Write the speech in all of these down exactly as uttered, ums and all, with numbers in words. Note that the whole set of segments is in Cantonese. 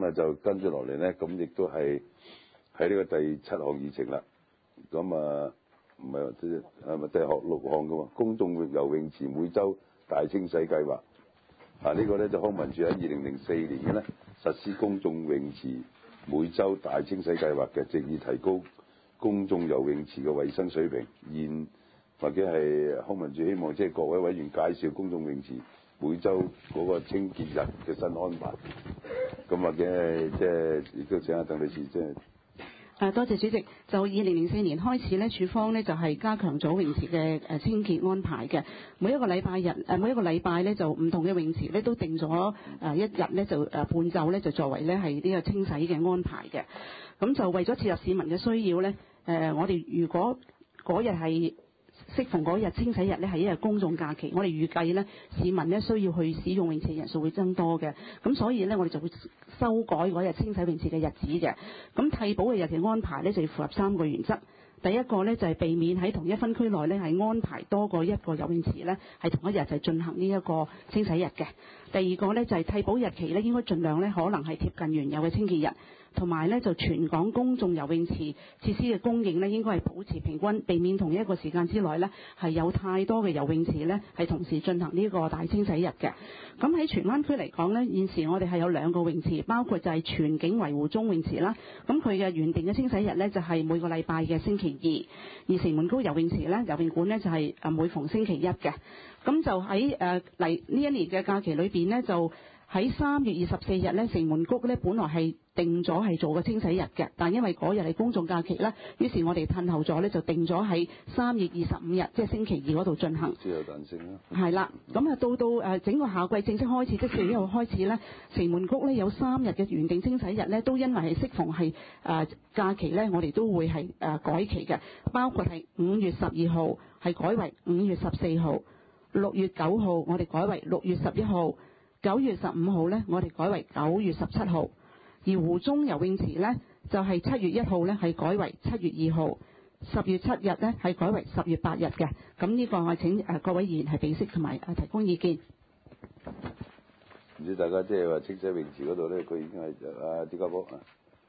啊就跟住落嚟咧，咁亦都係喺呢個第七項議程啦。咁啊唔係話即係係咪第學六項噶嘛？公眾游泳池每週大清洗計劃啊，這個、呢個咧就康文署喺二零零四年嘅咧實施公眾泳池每週大清洗計劃嘅，藉以提高公眾游泳池嘅衛生水平。現或者係康文署希望即係各位委員介紹公眾泳池每週嗰個清潔日嘅新安排。咁或者係即係亦都請阿鄧女士即係。 誒多謝主席。就二零零四年開始咧，署方咧就係、是、加強咗泳池嘅誒清潔安排嘅。每一個禮拜日誒每一個禮拜咧就唔同嘅泳池咧都定咗誒一日咧就誒半晝咧就作為咧係呢個清洗嘅安排嘅。咁就為咗切合市民嘅需要咧，誒、呃、我哋如果嗰日係適逢嗰日清洗日咧係一日公眾假期，我哋預計咧市民咧需要去使用泳池嘅人數會增多嘅，咁所以咧我哋就會修改嗰日清洗泳池嘅日子嘅。咁替補嘅日期安排咧就要符合三個原則。第一個咧就係避免喺同一分區內咧係安排多過一個游泳池咧係同一日就進行呢一個清洗日嘅。第二個咧就係替補日期咧應該盡量咧可能係貼近原有嘅清潔日。同埋咧就全港公眾游泳池設施嘅供應咧應該係保持平均，避免同一個時間之內咧係有太多嘅游泳池咧係同時進行呢個大清洗日嘅。咁喺荃灣區嚟講咧，現時我哋係有兩個泳池，包括就係荃景維湖中泳池啦。咁佢嘅原定嘅清洗日咧就係每個禮拜嘅星期二，而城門高游泳池咧游泳館咧就係誒每逢星期一嘅。咁就喺誒嚟呢一年嘅假期裏邊咧就。喺三月二十四日咧，城門谷咧本來係定咗係做個清洗日嘅，但因為嗰日係公眾假期啦，於是我哋褪後咗咧，就定咗喺三月二十五日，即係星期二嗰度進行。 自由彈性啦。 係啦，咁啊到到誒整個夏季正式開始，即四月一號開始咧，城門谷咧有三日嘅原定清洗日咧，都因為係適逢係誒、呃、假期咧，我哋都會係誒、呃、改期嘅，包括係五月十二號係改為五月十四號，六月九號我哋改為六月十一號。九月十五號咧，我哋改為九月十七號，而湖中游泳池咧就係、是、七月一號咧係改為七月二號，十月七日咧係改為十月八日嘅。咁呢個我請誒各位議員係備悉同埋誒提供意見。 唔知大家即係話清洗泳池嗰度咧，佢已經係啊啲家波啊。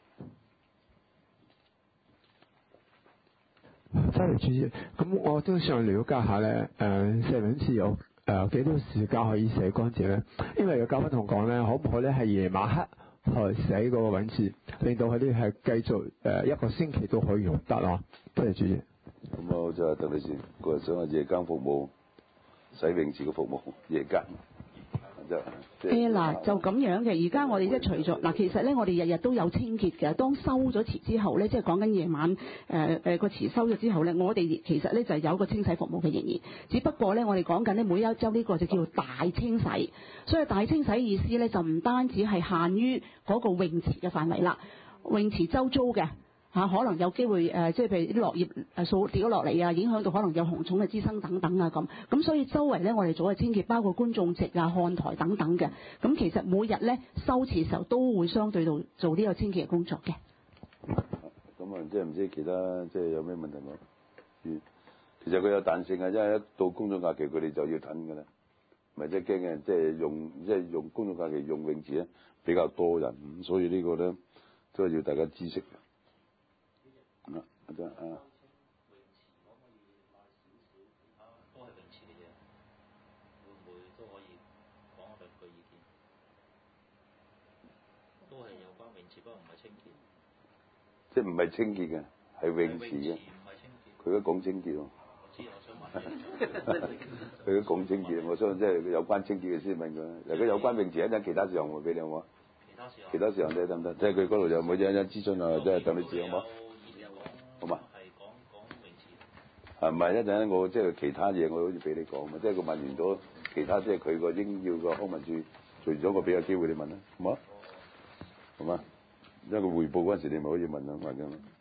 多謝主席，咁我都想了解下咧，誒石泳池有。誒、呃、幾多時間可以洗乾淨咧？因為有教官同講咧，可唔可以咧係夜晚黑去洗嗰個泳池，令到佢哋係繼續誒、呃、一個星期都可以用得咯？多謝主席。 咁我就鄧女士，個想話夜間服務洗泳池嘅服務，夜間誒嗱就咁樣嘅，而家我哋即係除咗嗱，其實咧我哋日日都有清潔嘅。當收咗池之後咧，即係講緊夜晚誒誒個池收咗之後咧，我哋其實咧就係有一個清洗服務嘅仍然。只不過咧，我哋講緊咧每一週呢個就叫做大清洗。所以大清洗意思咧就唔單止係限於嗰個泳池嘅範圍啦，泳池周遭嘅。嚇、啊，可能有機會誒、呃，即係譬如啲落葉誒掃跌咗落嚟啊，影響到可能有紅蟲嘅滋生等等啊咁。咁所以周圍咧，我哋做嘅清潔，包括觀眾席啊、看台等等嘅。咁其實每日咧收池嘅時候都會相對到做呢個清潔嘅工作嘅。 咁啊，即係唔知其他即係有咩問題冇？嗯，其實佢有彈性啊，因為一到公眾假期佢哋就要褪㗎啦。咪即係驚嘅，即係用即係用公眾假期用泳池咧比較多人，所以呢個咧都係要大家知識。啊，得啊。泳池可唔可以賣少少？其他都係泳池嘅嘢，會唔會都可以講下兩句意見？都係有關泳池，不過唔係清潔。即係唔係清潔嘅，係泳池嘅。唔係清潔。佢都講清潔喎。我知，我想問。佢都講清潔，我相信即係有關清潔嘅先問佢。如果有關泳池，一陣其他事項會俾你好冇？其他事項。其他事項你得唔得？即係佢嗰度有冇一陣諮詢啊？即係等你知好冇？好嘛？係講講泳池。係唔係一陣我即係其他嘢，我好似俾你講嘛，即係佢問完咗其他，即係佢個應要個康文署，除咗我俾個機會你問啦，好嘛？好嘛？因為佢匯報嗰陣時，你咪可以問啊，或者。